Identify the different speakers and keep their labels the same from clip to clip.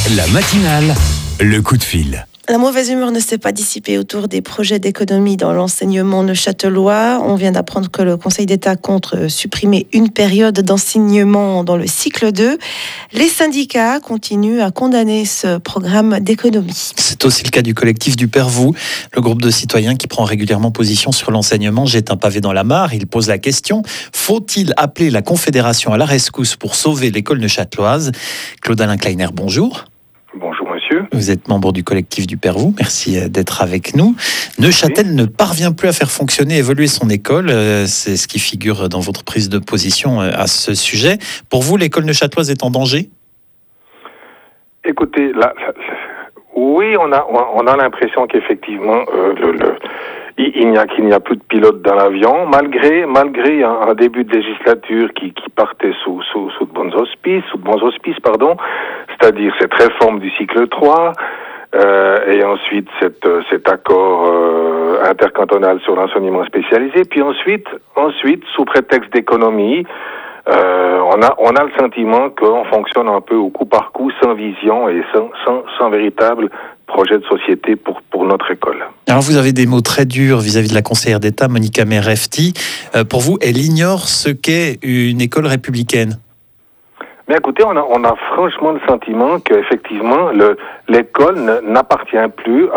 Speaker 1: La matinale, le coup de fil.
Speaker 2: La mauvaise humeur ne s'est pas dissipée autour des projets d'économie dans l'enseignement neuchâtelois. On vient d'apprendre que le Conseil d'État compte supprimer une période d'enseignement dans le cycle 2. Les syndicats continuent à condamner ce programme d'économie.
Speaker 3: C'est aussi le cas du collectif du Pervou, le groupe de citoyens qui prend régulièrement position sur l'enseignement jette un pavé dans la mare. Il pose la question, faut-il appeler la Confédération à la rescousse pour sauver l'école neuchâteloise ? Claude-Alain Kleiner, bonjour.
Speaker 4: Bonjour monsieur.
Speaker 3: Vous êtes membre du collectif du Pervou, merci d'être avec nous. Neuchâtel ne parvient plus à faire fonctionner, évoluer son école, c'est ce qui figure dans votre prise de position à ce sujet. Pour vous, l'école neuchâteloise est en danger ?
Speaker 4: Écoutez, oui, on a l'impression qu'effectivement, qu'il n'y a plus de pilote dans l'avion, malgré un début de législature qui partait sous de bons auspices, c'est-à-dire cette réforme du cycle 3, et ensuite cet accord intercantonal sur l'enseignement spécialisé, puis ensuite, sous prétexte d'économie, on a le sentiment qu'on fonctionne un peu au coup par coup, sans vision et sans véritable projet de société pour notre école.
Speaker 3: Alors vous avez des mots très durs vis-à-vis de la conseillère d'État, Monica Merefti. Pour vous, elle ignore ce qu'est une école républicaine.
Speaker 4: Mais écoutez, on a franchement le sentiment qu'effectivement l'école n'appartient plus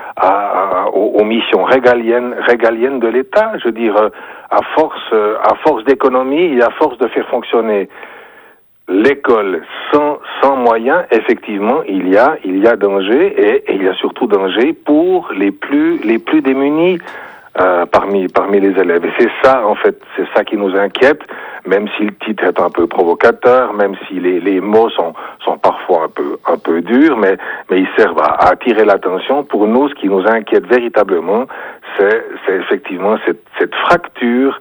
Speaker 4: aux missions régaliennes de l'État. Je veux dire, à force d'économie et à force de faire fonctionner l'école sans moyens, effectivement, il y a danger et il y a surtout danger pour les plus démunis parmi les élèves. Et c'est ça qui nous inquiète, même si le titre est un peu provocateur, même si les mots sont parfois un peu durs, mais ils servent à attirer l'attention. Pour nous, ce qui nous inquiète véritablement, c'est effectivement cette fracture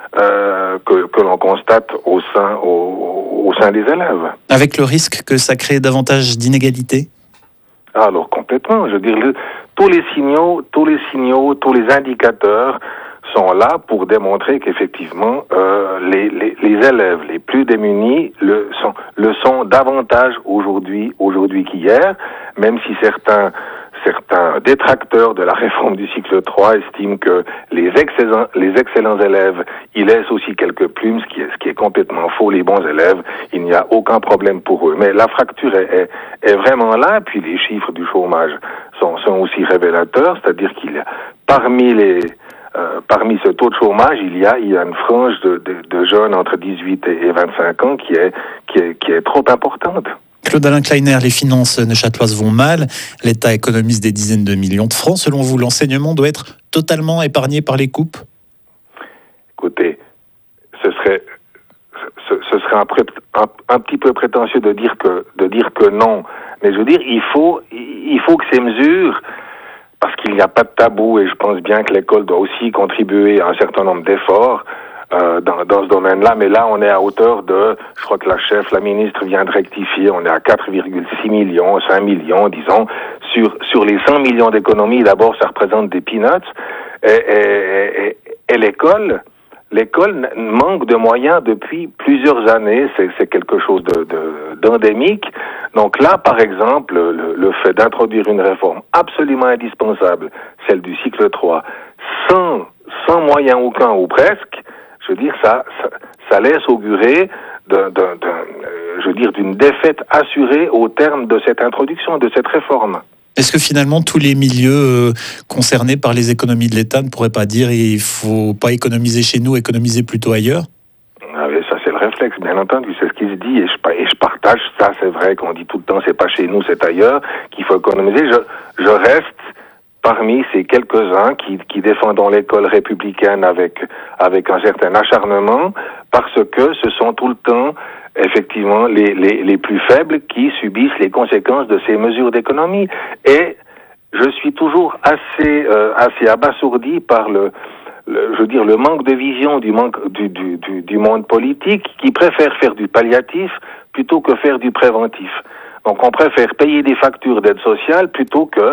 Speaker 4: que l'on constate au sein des élèves.
Speaker 3: Avec le risque que ça crée davantage d'inégalités ?
Speaker 4: Alors complètement, je veux dire, tous les signaux, tous les indicateurs sont là pour démontrer qu'effectivement les élèves les plus démunis le sont davantage aujourd'hui qu'hier, même si certains détracteurs de la réforme du cycle 3 estiment que les excellents élèves y laissent aussi quelques plumes, ce qui est complètement faux. Les bons élèves, il n'y a aucun problème pour eux. Mais la fracture est vraiment là, puis les chiffres du chômage sont aussi révélateurs, c'est-à-dire qu'il y a parmi ce taux de chômage, il y a une frange de jeunes entre 18 et 25 ans qui est trop importante.
Speaker 3: Claude-Alain Kleiner, les finances neuchâteloises vont mal, l'État économise des dizaines de millions de francs. Selon vous, l'enseignement doit être totalement épargné par les coupes ? Écoutez,
Speaker 4: ce serait un petit peu prétentieux de dire que non. Mais je veux dire, il faut que ces mesures, parce qu'il n'y a pas de tabou, et je pense bien que l'école doit aussi contribuer à un certain nombre d'efforts dans ce domaine-là, mais là, on est à hauteur je crois que la ministre vient de rectifier, on est à 4,6 millions, 5 millions, disons, sur les 100 millions d'économies. D'abord, ça représente des peanuts, et l'école manque de moyens depuis plusieurs années, c'est quelque chose d'endémique. Donc là, par exemple, le fait d'introduire une réforme absolument indispensable, celle du cycle 3, sans moyens aucun ou presque, je veux dire, ça laisse augurer d'une défaite assurée au terme de cette introduction, de cette réforme.
Speaker 3: Est-ce que finalement tous les milieux concernés par les économies de l'État ne pourraient pas dire il faut pas économiser chez nous, économiser plutôt ailleurs ?
Speaker 4: Ah oui, ça c'est le réflexe, bien entendu, c'est ce qui se dit et je partage ça. C'est vrai qu'on dit tout le temps c'est pas chez nous, c'est ailleurs qu'il faut économiser. Je reste parmi ces quelques-uns qui défendent l'école républicaine avec un certain acharnement, parce que ce sont tout le temps effectivement les plus faibles qui subissent les conséquences de ces mesures d'économie. Et je suis toujours assez abasourdi par le manque de vision du monde politique, qui préfère faire du palliatif plutôt que faire du préventif. Donc on préfère payer des factures d'aide sociale plutôt que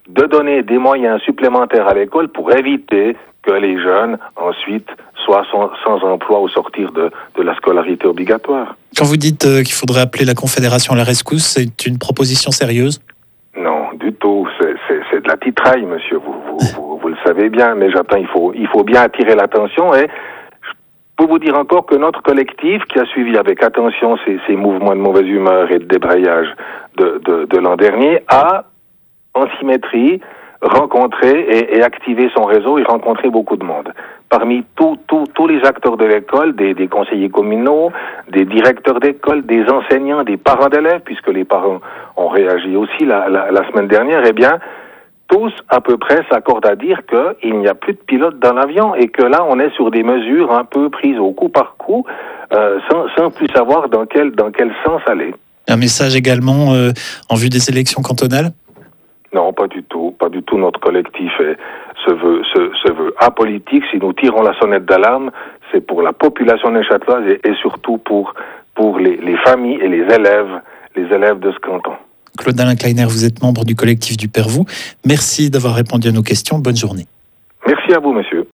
Speaker 4: de donner des moyens supplémentaires à l'école pour éviter que les jeunes, ensuite, soient sans emploi au sortir de la scolarité obligatoire.
Speaker 3: Quand vous dites qu'il faudrait appeler la Confédération à la rescousse, c'est une proposition sérieuse ?
Speaker 4: Non, du tout. C'est de la titraille, monsieur. Vous le savez bien, mais j'attends. Il faut bien attirer l'attention. Et je peux vous dire encore que notre collectif, qui a suivi avec attention ces mouvements de mauvaise humeur et de débrayage de l'an dernier, a, en symétrie, rencontré et activé son réseau et rencontré beaucoup de monde. Parmi tous les acteurs de l'école, des conseillers communaux, des directeurs d'école, des enseignants, des parents d'élèves, puisque les parents ont réagi aussi la semaine dernière, eh bien, tous à peu près s'accordent à dire qu'il n'y a plus de pilote dans l'avion et que là, on est sur des mesures un peu prises au coup par coup, sans plus savoir dans quel sens aller.
Speaker 3: Un message également en vue des élections cantonales ?
Speaker 4: Non, pas du tout. Pas du tout. Notre collectif se veut apolitique. Si nous tirons la sonnette d'alarme, c'est pour la population neuchâteloise et surtout pour les familles et les élèves de ce canton.
Speaker 3: Claude-Alain Kleiner, vous êtes membre du collectif du Pervou. Merci d'avoir répondu à nos questions. Bonne journée.
Speaker 4: Merci à vous, monsieur.